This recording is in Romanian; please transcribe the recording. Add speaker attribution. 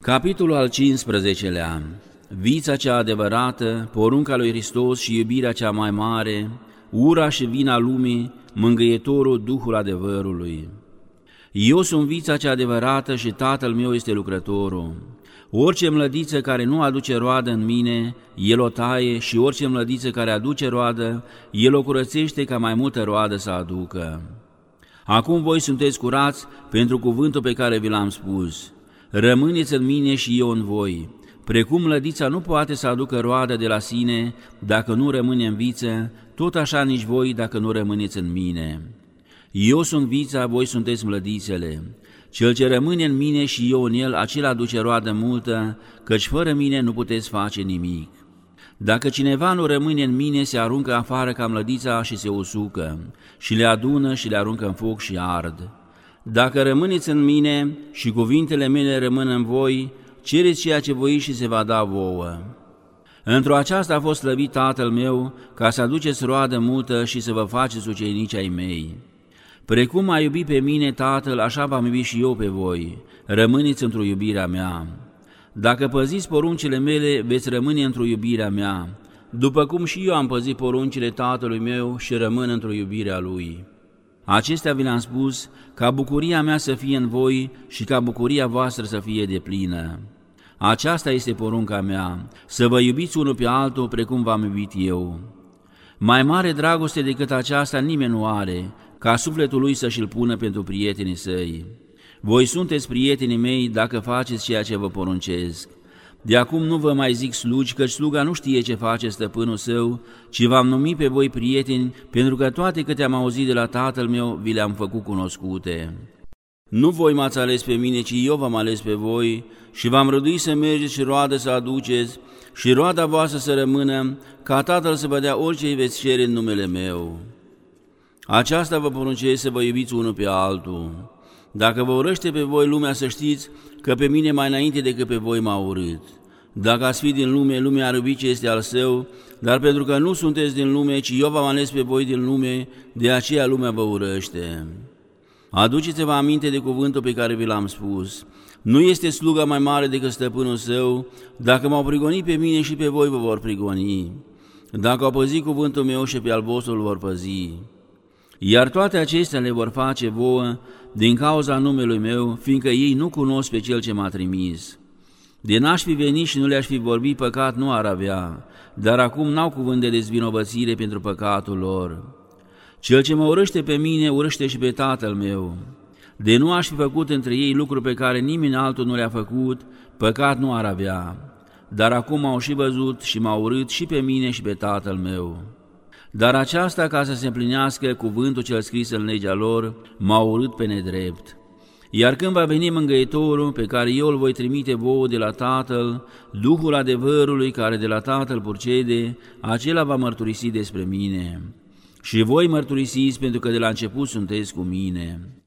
Speaker 1: Capitolul al 15-lea. Vița cea adevărată, porunca lui Hristos și iubirea cea mai mare, ura și vina lumii, mângâietorul, Duhul adevărului. Eu sunt vița cea adevărată și Tatăl meu este lucrătorul. Orice mlădiță care nu aduce roadă în mine, El o taie, și orice mlădiță care aduce roadă, El o curățește ca mai multă roadă să aducă. Acum voi sunteți curați pentru cuvântul pe care vi l-am spus. Rămâneți în mine și eu în voi. Precum mlădița nu poate să aducă roadă de la sine dacă nu rămâne în viță, tot așa nici voi dacă nu rămâneți în mine. Eu sunt vița, voi sunteți mlădițele. Cel ce rămâne în mine și eu în el, acela aduce roadă multă, căci fără mine nu puteți face nimic. Dacă cineva nu rămâne în mine, se aruncă afară ca mlădița și se usucă, și le adună și le aruncă în foc și ard. Dacă rămâneți în mine și cuvintele mele rămân în voi, cereți ceea ce voiți și se va da vouă. Într-o aceasta a fost slăvit Tatăl meu, ca să aduceți roadă multă și să vă faceți ucenici ai mei. Precum a iubit pe mine Tatăl, așa v-am iubit și eu pe voi. Rămâneți într-o iubirea mea. Dacă păziți poruncile mele, veți rămâne într-o iubirea mea, după cum și eu am păzit poruncile Tatălui meu și rămân într-o iubirea Lui. Acestea vi le-am spus, ca bucuria mea să fie în voi și ca bucuria voastră să fie deplină. Aceasta este porunca mea, să vă iubiți unul pe altul precum v-am iubit eu. Mai mare dragoste decât aceasta nimeni nu are, ca sufletul lui să-și-l pună pentru prietenii săi. Voi sunteți prietenii mei dacă faceți ceea ce vă poruncesc. De acum nu vă mai zic slugi, căci sluga nu știe ce face stăpânul său, ci v-am numit pe voi prieteni, pentru că toate câte am auzit de la Tatăl meu vi le-am făcut cunoscute. Nu voi m-ați ales pe mine, ci eu v-am ales pe voi și v-am rânduit să mergeți și roadă să aduceți și roada voastră să rămână, ca Tatăl să vă dea orice îi veți cere în numele meu. Aceasta vă poruncesc, să vă iubiți unul pe altul. Dacă vă urăște pe voi lumea, să știți că pe mine mai înainte decât pe voi m-a urât. Dacă ați fi din lume, lumea ar iubi ce este al său, dar pentru că nu sunteți din lume, ci eu v-am ales pe voi din lume, de aceea lumea vă urăște. Aduceți-vă aminte de cuvântul pe care vi l-am spus. Nu este sluga mai mare decât stăpânul său. Dacă m-au prigonit pe mine, și pe voi vă vor prigoni. Dacă au păzit cuvântul meu, și pe al vostru îl vor păzi. Iar toate acestea le vor face vouă din cauza numelui meu, fiindcă ei nu cunosc pe Cel ce m-a trimis. De n-aș fi venit și nu le-aș fi vorbit, păcat nu ar avea, dar acum n-au cuvânt de dezvinovățire pentru păcatul lor. Cel ce mă urăște pe mine, urăște și pe Tatăl meu. De nu aș fi făcut între ei lucruri pe care nimeni altul nu le-a făcut, păcat nu ar avea. Dar acum au și văzut și m-au urât și pe mine și pe Tatăl meu. Dar aceasta, ca să se împlinească cuvântul cel scris în legea lor, m-au urât pe nedrept. Iar când va veni mângâietorul, pe care eu îl voi trimite vouă de la Tatăl, Duhul adevărului care de la Tatăl purcede, acela va mărturisi despre mine. Și voi mărturisiți, pentru că de la început sunteți cu mine.